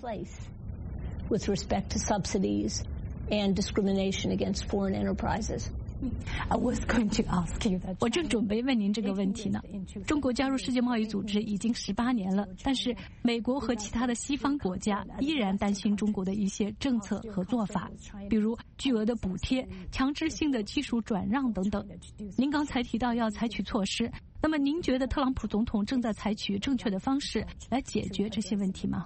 With respect to subsidies and discrimination against foreign enterprises. I was going to ask you that. 我正准备问您这个问题呢。中国加入世界贸易组织已经十八年了，但是美国和其他的西方国家依然担心中国的一些政策和做法，比如巨额的补贴、强制性的技术转让等等。您刚才提到要采取措施，那么您觉得特朗普总统正在采取正确的方式来解决这些问题吗？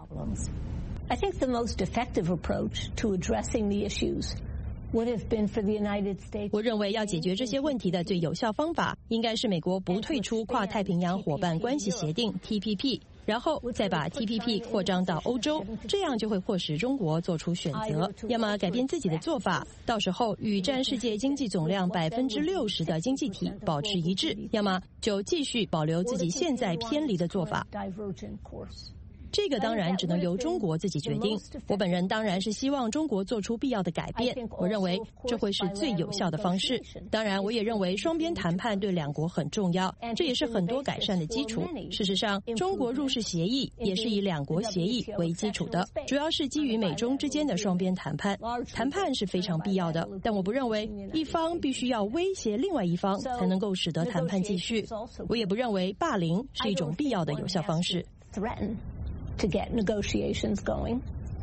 I think the most effective approach to addressing the issues would have been for the United States. 我认为要解决这些问题的最有效方法，应该是美国不退出跨太平洋伙伴关系协定 T P P， 然后再把 T P P 扩张到欧洲，这样就会迫使中国做出选择，要么改变自己的做法，到时候与占世界经济总量百分之六十的经济体保持一致，要么就继续保留自己现在偏离的做法。这个当然只能由中国自己决定。我本人当然是希望中国做出必要的改变，我认为这会是最有效的方式。当然，我也认为双边谈判对两国很重要，这也是很多改善的基础。事实上，中国入世协议也是以两国协议为基础的，主要是基于美中之间的双边谈判。谈判是非常必要的，但我不认为一方必须要威胁另外一方才能够使得谈判继续。我也不认为霸凌是一种必要的有效方式。 To get negotiations going.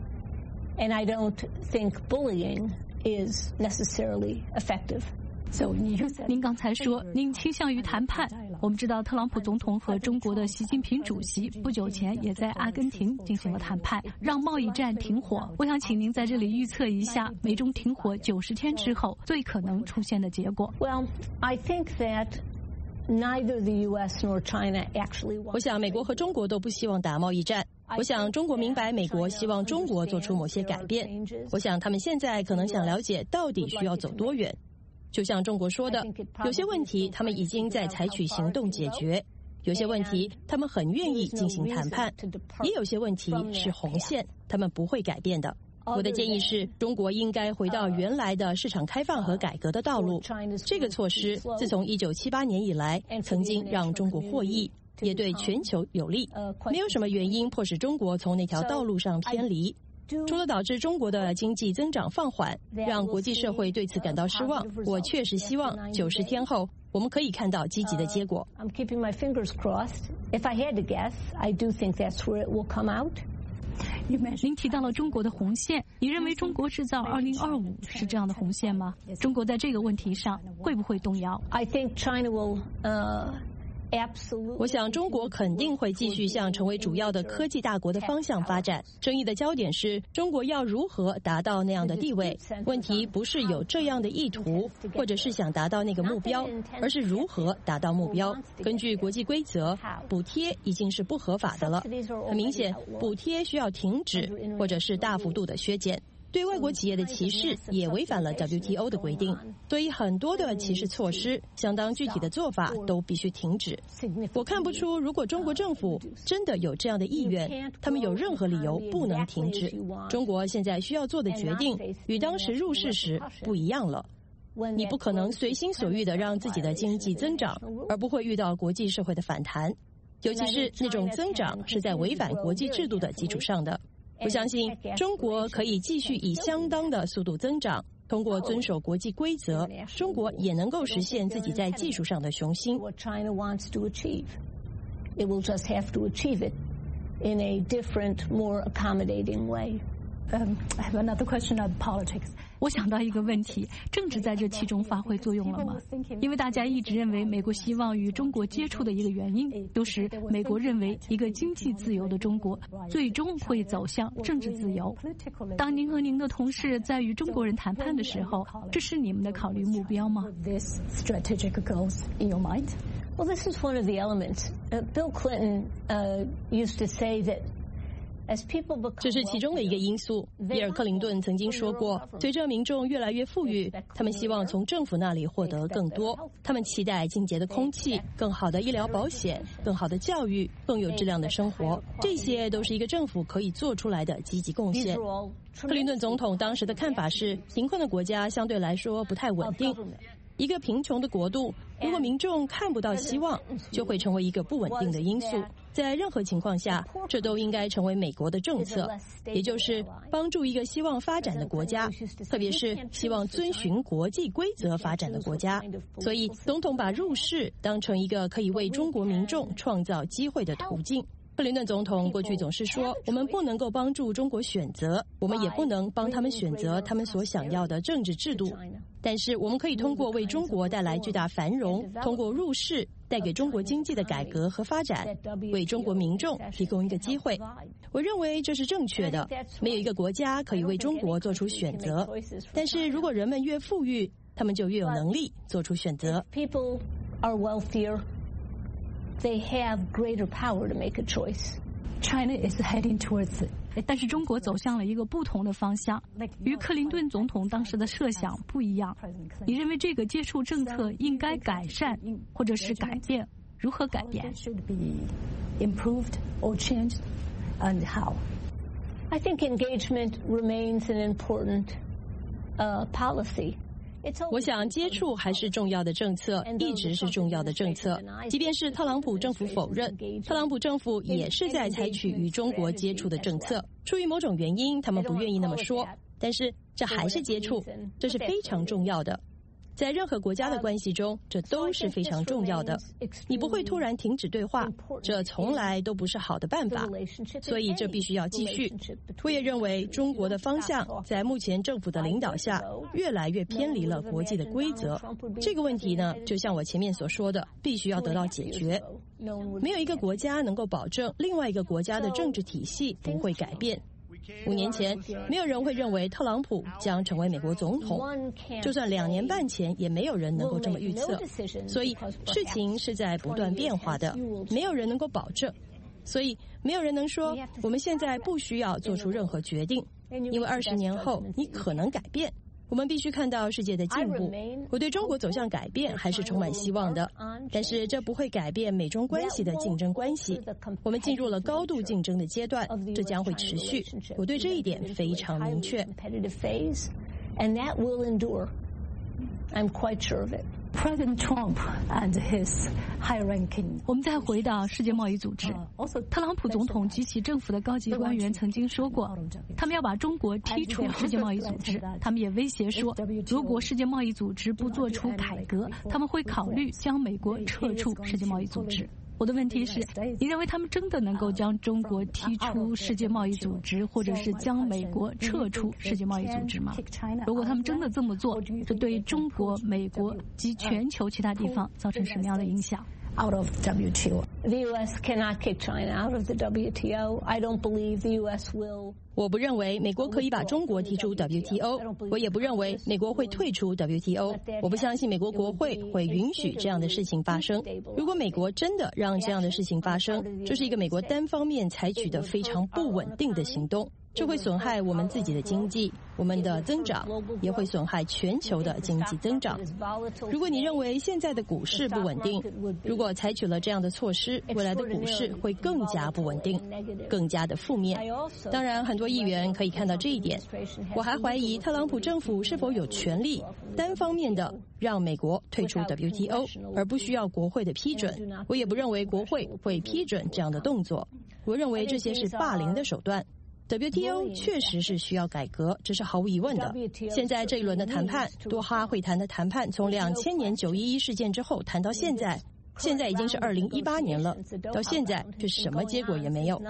And I don't think bullying is necessarily effective. So, 您刚才说您倾向于谈判。我们知道特朗普总统和中国的习近平主席不久前也在阿根廷进行了谈判，让贸易战停火。我想请您在这里预测一下美中停火九十天之后最可能出现的结果。 Well, I think that neither the U S nor China actually want. 我想美国和中国都不希望打贸易战。我想中国明白美国希望中国做出某些改变。我想他们现在可能想了解到底需要走多远。就像中国说的，有些问题他们已经在采取行动解决，有些问题他们很愿意进行谈判，也有些问题是红线，他们不会改变的。我的建议是，中国应该回到原来的市场开放和改革的道路。这个措施自从一九七八年以来，曾经让中国获益，也对全球有利。没有什么原因迫使中国从那条道路上偏离。除了导致中国的经济增长放缓，让国际社会对此感到失望，我确实希望九十天后我们可以看到积极的结果。 I'm keeping my fingers crossed. If I had to guess, I do think that's where it will come out. 您提到了中国的红线，你认为中国制造二零二五是这样的红线吗？中国在这个问题上会不会动摇？ I think China will, uh, 我想中国肯定会继续向成为主要的科技大国的方向发展。争议的焦点是中国要如何达到那样的地位。问题不是有这样的意图，或者是想达到那个目标，而是如何达到目标。根据国际规则，补贴已经是不合法的了。很明显，补贴需要停止，或者是大幅度的削减。对外国企业的歧视也违反了 W T O 的规定，所以很多的歧视措施、相当具体的做法都必须停止。我看不出，如果中国政府真的有这样的意愿，他们有任何理由不能停止。中国现在需要做的决定与当时入世时不一样了。你不可能随心所欲地让自己的经济增长，而不会遇到国际社会的反弹，尤其是那种增长是在违反国际制度的基础上的。我相信中国可以继续以相当的速度增长，通过遵守国际规则，中国也能够实现自己在技术上的雄心。 It will just have to achieve it in a different, more accommodating way. Um, I have another question on politics. 我想到一个问题，政治在这其中发挥作用了吗？因为大家一直认为美国希望与中国接触的一个原因，都是美国认为一个经济自由的中国最终会走向政治自由。当您和您的同事在与中国人谈判的时候，这是你们的考虑目标吗？ This strategic goals in your mind? Well, this is one of the elements. Uh, Bill Clinton uh, used to say that 这是其中的一个因素。比尔·克林顿曾经说过，随着民众越来越富裕，他们希望从政府那里获得更多。他们期待清洁的空气、更好的医疗保险、更好的教育、更有质量的生活。这些都是一个政府可以做出来的积极贡献。克林顿总统当时的看法是，贫困的国家相对来说不太稳定。一个贫穷的国度，如果民众看不到希望，就会成为一个不稳定的因素。在任何情况下，这都应该成为美国的政策，也就是帮助一个希望发展的国家，特别是希望遵循国际规则发展的国家。所以，总统把入世当成一个可以为中国民众创造机会的途径。克林顿总统过去总是说，我们不能够帮助中国选择，我们也不能帮他们选择他们所想要的政治制度。但是我们可以通过为中国带来巨大繁荣，通过入世带给中国经济的改革和发展，为中国民众提供一个机会。我认为这是正确的。没有一个国家可以为中国做出选择，但是如果人们越富裕，他们就越有能力做出选择。 People are wealthier. They have greater power to make a choice. China is heading towards it. 但是中国走向了一个不同的方向，与克林顿总统当时的设想不一样。你认为这个接触政策应该改善，或者是改变？如何改变 ？Should be improved or changed, and how? I think engagement remains an important uh, policy. 我想接触还是重要的政策，一直是重要的政策。即便是特朗普政府否认，特朗普政府也是在采取与中国接触的政策。出于某种原因，他们不愿意那么说，但是这还是接触，这是非常重要的。在任何国家的关系中，这都是非常重要的。你不会突然停止对话，这从来都不是好的办法，所以这必须要继续。我也认为中国的方向在目前政府的领导下越来越偏离了国际的规则。这个问题呢，就像我前面所说的，必须要得到解决。没有一个国家能够保证另外一个国家的政治体系不会改变。五年前，没有人会认为特朗普将成为美国总统，就算两年半前，也没有人能够这么预测。所以，事情是在不断变化的，没有人能够保证。所以，没有人能说我们现在不需要做出任何决定，因为二十年后你可能改变。我们必须看到世界的进步。我对中国走向改变还是充满希望的，但是这不会改变美中关系的竞争关系。我们进入了高度竞争的阶段，这将会持续。我对这一点非常明确。 And that will endure. I'm quite sure of it. President Trump and his high-ranking. 我们再回到世界贸易组织，特朗普总统及其政府的高级官员曾经说过，他们要把中国踢出世界贸易组织。他们也威胁说，如果世界贸易组织不做出改革，他们会考虑将美国撤出世界贸易组织。我的问题是，你认为他们真的能够将中国踢出世界贸易组织，或者是将美国撤出世界贸易组织吗？如果他们真的这么做，这对中国、美国及全球其他地方造成什么样的影响 out of W T O. The U S cannot kick China out of the W T O. I don't believe the U S will. 我不认为美国可以把中国踢出 W T O， 我也不认为美国会退出 W T O。我不相信美国国会会允许这样的事情发生。如果美国真的让这样的事情发生，这是一个美国单方面采取的非常不稳定的行动。这会损害我们自己的经济，我们的增长，也会损害全球的经济增长。如果你认为现在的股市不稳定，如果采取了这样的措施，未来的股市会更加不稳定，更加的负面。当然，很多议员可以看到这一点。我还怀疑特朗普政府是否有权利单方面的让美国退出 W T O， 而不需要国会的批准。我也不认为国会会批准这样的动作。我认为这些是霸凌的手段。W T O 确实是需要改革，这是毫无疑问的。现在这一轮的谈判，多哈会谈的谈判，从两千年九一一事件之后谈到现在，现在已经是二零一八年了，到现在却什么结果也没有。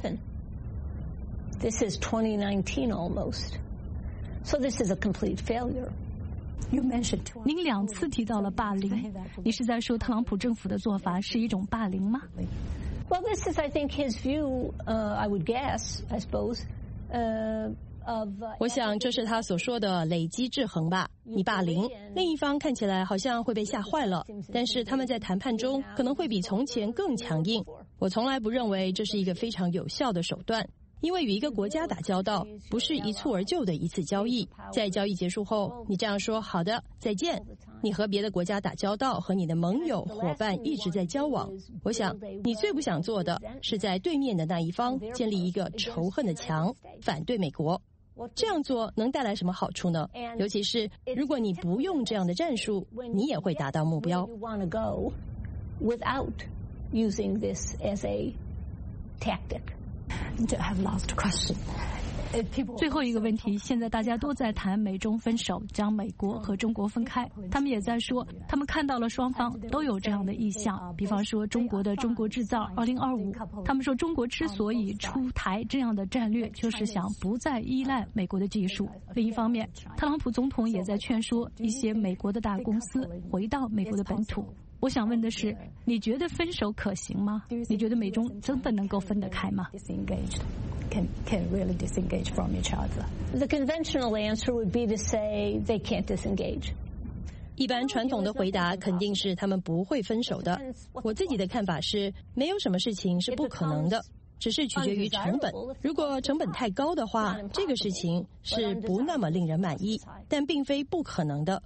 This is twenty nineteen almost, so this is a complete failure. You mentioned 您两次提到了霸凌，你是在说特朗普政府的做法是一种霸凌吗？ Well, this is, I think, his view. Uh, I would guess, I suppose. Uh, of, uh, 我想这是他所说的累积制衡吧。你霸凌，另一方看起来好像会被吓坏了，但是他们在谈判中可能会比从前更强硬。我从来不认为这是一个非常有效的手段。因为与一个国家打交道不是一蹴而就的一次交易，在交易结束后，你这样说好的再见，你和别的国家打交道，和你的盟友伙伴一直在交往。我想你最不想做的是在对面的那一方建立一个仇恨的墙，反对美国。这样做能带来什么好处呢？尤其是如果你不用这样的战术，你也会达到目标。 Without using this as a tactic. I have lost question. 最后一个问题，现在大家都在谈美中分手，将美国和中国分开。他们也在说，他们看到了双方都有这样的意向，比方说中国的中国制造二零二五。他们说中国之所以出台这样的战略，就是想不再依赖美国的技术。另一方面，特朗普总统也在劝说一些美国的大公司回到美国的本土。我想问的是，你觉得分手可行吗？你觉得美中真的能够分得开吗？ Can, can really disengage from each other. The conventional answer would be to say they can't disengage. 一般传统的回答肯定是他们不会分手的。我自己的看法是，没有什么事情是不可能的，只是取决于成本。如果成本太高的话，这个事情是不那么令人满意，但并非不可能的。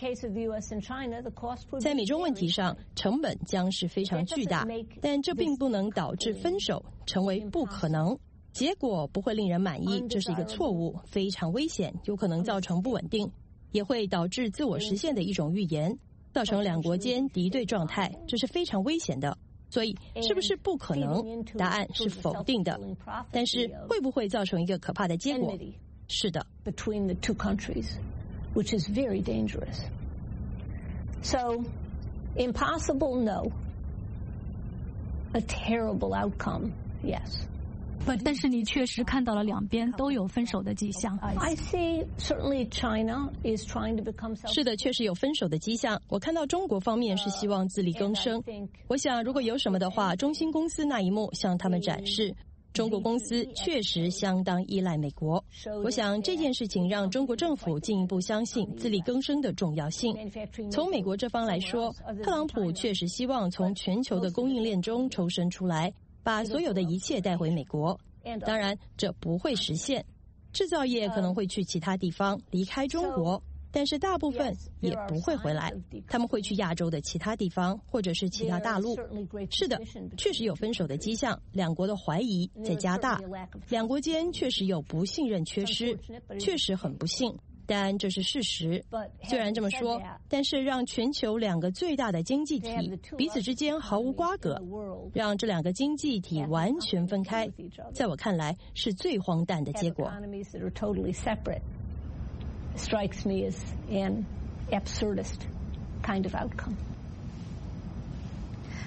在美中问题上，成本将是非常巨大，但这并不能导致分手成为不可能。结果不会令人满意，这是一个错误，非常危险，有可能造成不稳定，也会导致自我实现的一种预言，造成两国间敌对状态，这是非常危险的。所以，是不是不可能？答案是否定的。但是，会不会造成一个可怕的结果？是的。 Between the two countries, which is very dangerous. So, impossible, no. A terrible outcome, yes. 但是你确实看到了两边都有分手的迹象。 I see certainly China is trying to become. 是的，确实有分手的迹象。我看到中国方面是希望自力更生。我想，如果有什么的话，中兴公司那一幕向他们展示，中国公司确实相当依赖美国。我想这件事情让中国政府进一步相信自力更生的重要性。从美国这方来说，特朗普确实希望从全球的供应链中抽身出来。把所有的一切带回美国，当然这不会实现。制造业可能会去其他地方，离开中国，但是大部分也不会回来，他们会去亚洲的其他地方，或者是其他大陆。是的，确实有分手的迹象，两国的怀疑在加大，两国间确实有不信任缺失，确实很不幸。但这是事实。虽然这么说，但是让全球两个最大的经济体彼此之间毫无瓜葛，让这两个经济体完全分开，在我看来是最荒诞的结果。 Strikes me as an absurdist kind of outcome.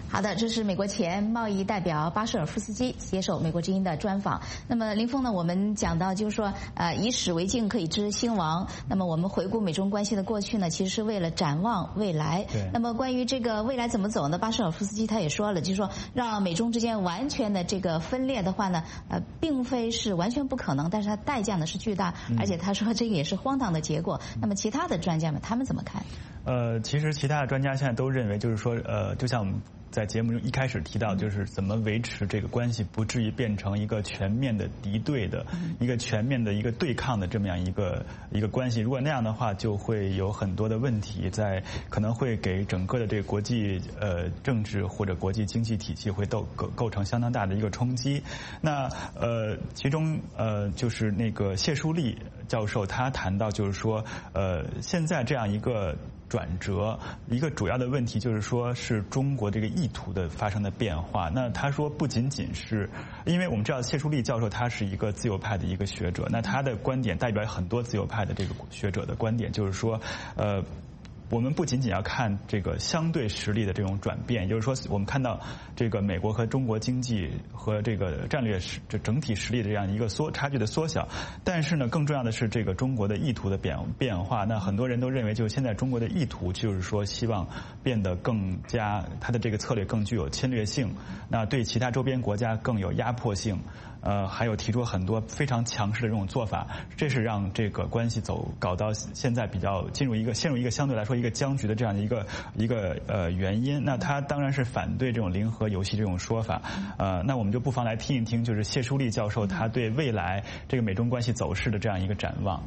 好的，这是美国前贸易代表巴舍尔夫斯基接受美国之音的专访。那么林峰呢，我们讲到就是说，呃，以史为镜可以知兴亡。那么我们回顾美中关系的过去呢，其实是为了展望未来。那么关于这个未来怎么走呢？巴舍尔夫斯基他也说了，就是说让美中之间完全的这个分裂的话呢，呃，并非是完全不可能，但是它代价呢是巨大，而且他说这个也是荒唐的结果。那么其他的专家们他们怎么看？ 呃，其实其他的专家现在都认为，就是说，呃，就像我们在节目中一开始提到，就是怎么维持这个关系不至于变成一个全面的敌对的、一个全面的一个对抗的这么样一个一个关系。如果那样的话，就会有很多的问题在，可能会给整个的这个国际呃政治或者国际经济体系会构构构成相当大的一个冲击。那呃，其中呃就是那个谢淑丽教授他谈到，就是说呃现在这样一个转折，一个主要的问题就是说是中国这个意图的发生的变化。那他说不仅仅是，因为我们知道谢淑丽教授他是一个自由派的一个学者，那他的观点代表很多自由派的这个学者的观点，就是说呃我们不仅仅要看这个相对实力的这种转变，也就是说我们看到这个美国和中国经济和这个战略实这整体实力的这样一个缩差距的缩小，但是呢更重要的是这个中国的意图的变变化。那很多人都认为，就是现在中国的意图就是说希望变得更加，它的这个策略更具有侵略性，那对其他周边国家更有压迫性，呃，还有提出很多非常强势的这种做法，这是让这个关系走搞到现在比较进入一个陷入一个相对来说一个僵局的这样的一个一个呃原因。那他当然是反对这种零和游戏这种说法，呃，那我们就不妨来听一听，就是谢淑丽教授他对未来这个美中关系走势的这样一个展望。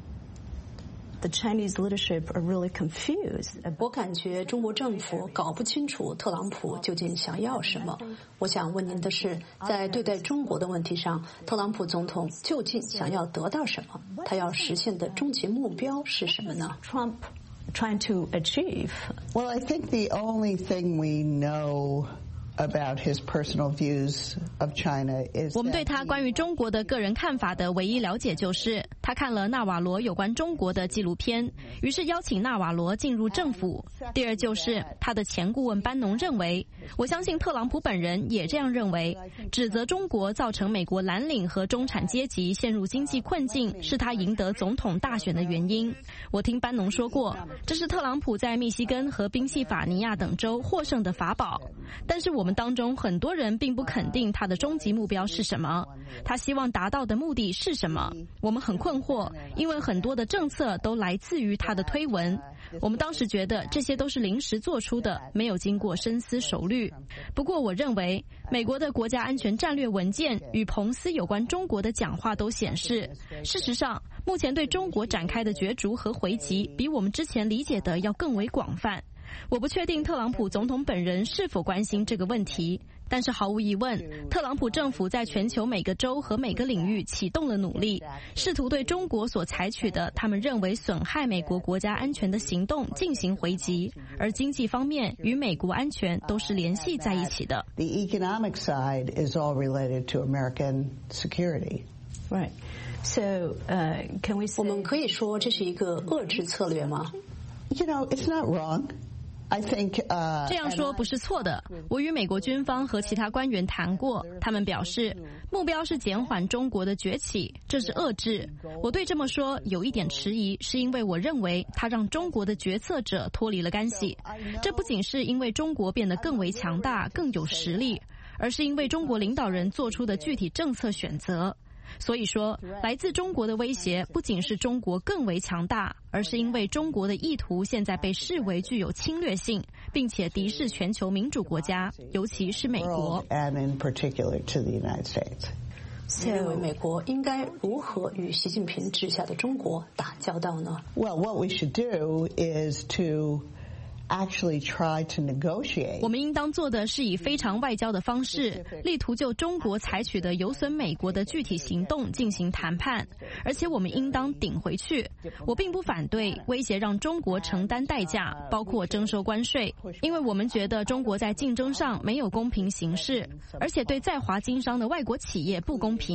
The Chinese leadership are really confused. 我感觉中国政府搞不清楚特朗普究竟想要什么。我想问您的是，在对待中国的问题上，特朗普总统究竟想要得到什么？他要实现的终极目标是什么呢？ Trump trying to achieve? Well, I think the only thing we know about his personal views of China is 我们对他关于中国的个人看法的唯一了解就是他看了纳瓦罗有关中国的纪录片，于是邀请纳瓦罗进入政府。第二就是他的前顾问班农认为，我相信特朗普本人也这样认为，指责中国造成美国蓝领和中产阶级陷入经济困境是他赢得总统大选的原因。我听班农说过，这是特朗普在密西根和宾夕法尼亚等州获胜的法宝。但是我们当中很多人并不肯定他的终极目标是什么，他希望达到的目的是什么。我们很困惑，因为很多的政策都来自于他的推文。我们当时觉得这些都是临时做出的，没有经过深思熟虑。不过我认为美国的国家安全战略文件与彭斯有关中国的讲话都显示，事实上目前对中国展开的角逐和回击比我们之前理解的要更为广泛。我不确定特朗普总统本人是否关心这个问题，但是毫无疑问，特朗普政府在全球每个州和每个领域启动了努力，试图对中国所采取的他们认为损害美国国家安全的行动进行回击，而经济方面与美国安全都是联系在一起的。 The economic side is all related to American security. Right. So, uh, can we say... 我们可以说这是一个遏制策略吗？ You know, it's not wrong. I think, uh, 这样说不是错的。我与美国军方和其他官员谈过，他们表示目标是减缓中国的崛起，这是遏制。我对这么说有一点迟疑，是因为我认为它让中国的决策者脱离了干系。这不仅是因为中国变得更为强大、更有实力，而是因为中国领导人做出的具体政策选择。所以说，来自中国的威胁不仅是中国更为强大，而是因为中国的意图现在被视为具有侵略性，并且敌视全球民主国家，尤其是美国。 And in particular to the United States. 你认为美国应该如何与习近平治下的中国打交道呢？ Well, what we should do is to actually try to negotiate. 我们应当做的是以非常外交的方式，力图就中国采取的有损美国的具体行动进行谈判，而且我们应当顶回去。我并不反对威胁让中国承担代价，包括征收关税，因为我们觉得中国在竞争上没有公平行事，而且对在华经商的外国企业不公平。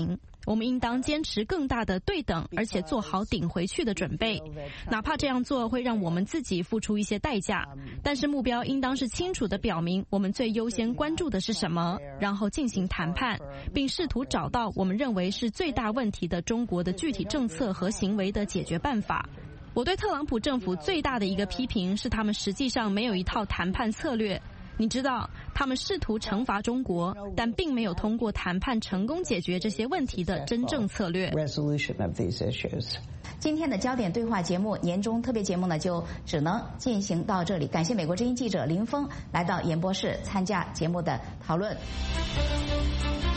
我们应当坚持更大的对等，而且做好顶回去的准备，哪怕这样做会让我们自己付出一些代价。但是目标应当是清楚地表明我们最优先关注的是什么，然后进行谈判，并试图找到我们认为是最大问题的中国的具体政策和行为的解决办法。我对特朗普政府最大的一个批评是，他们实际上没有一套谈判策略。你知道，他们试图惩罚中国，但并没有通过谈判成功解决这些问题的真正策略。 今天的焦点对话节目年终特别节目呢，就只能进行到这里。感谢美国之音记者林峰来到演播室参加节目的讨论。